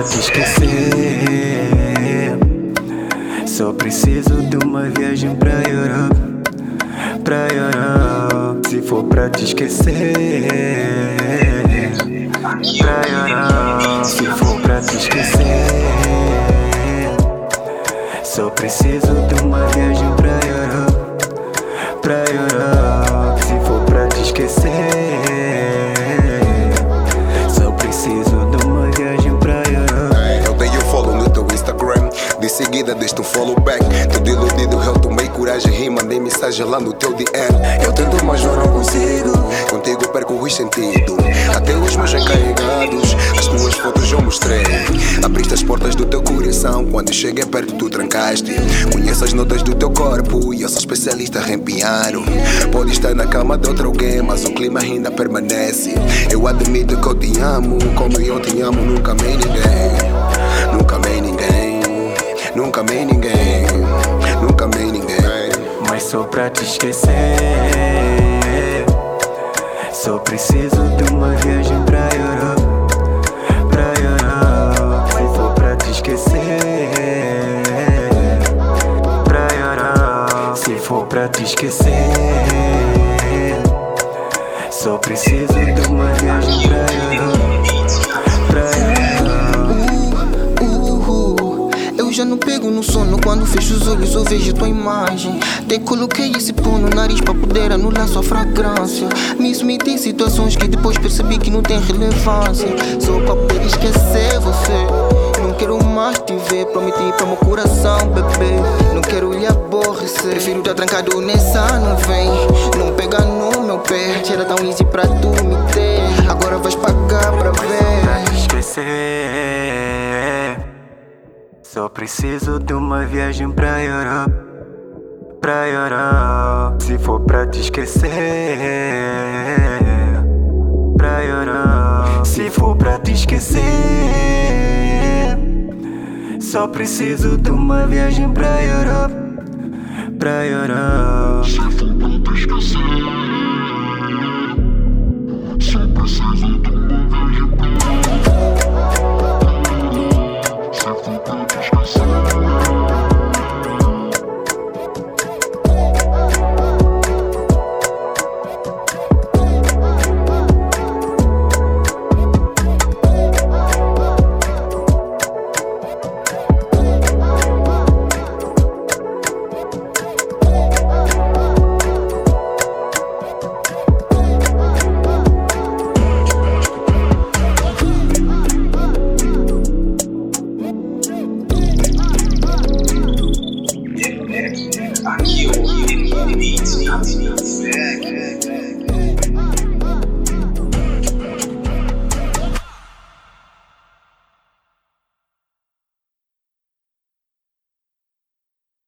te esquecer. Só preciso de uma viagem pra Europa, pra Europa. Se for pra te esquecer, pra Europa. Se for pra te esquecer, só preciso de uma viagem pra Europa, pra Europa. Se for pra te esquecer, só preciso de uma viagem pra Europa. Eu dei um follow no teu Instagram, de seguida deste um follow back. Todo iludido, eu tomei coragem e mandei mensagem lá no teu DM. Eu tento, mas eu não consigo, contigo perco os sentidos. Até os meus encarregados, as tuas fotos eu mostrei. Abriste as portas do teu coração, quando cheguei perto tu trancaste. Conheço as notas do teu corpo e eu sou especialista em piano. Pode estar na cama de outro alguém, mas o clima ainda permanece. Eu admito que eu te amo, como eu te amo, nunca amei ninguém. Nunca amei ninguém, nunca amei ninguém, nunca amei ninguém. Mas só pra te esquecer, só preciso de uma viagem pra Europa, pra Europa. Se for pra te esquecer, pra Europa. Se for pra te esquecer, só preciso de uma viagem pra Europa, pra Europa. Eu já não pego no sono, quando fecho os olhos eu vejo tua imagem. Até coloquei esse pó no nariz pra poder anular sua fragrância. Me submeti em situações que depois percebi que não tem relevância. Só pra poder esquecer você, não quero mais te ver. Prometi para meu coração, bebê, não quero lhe aborrecer. Prefiro estar trancado nessa nuvem, não pega no meu pé. Era tão easy pra tu me ter, agora vais pagar pra ver. Pra te esquecer, só preciso de uma viagem pra Europa, pra Europa. Se for pra te esquecer, pra Europa. Se for pra te esquecer, só preciso de uma viagem pra Europa, pra Europa. Se for pra te esquecer, só preciso de uma viagem pra Europa. Se for pra te esquecer. Aqui, ó, beats,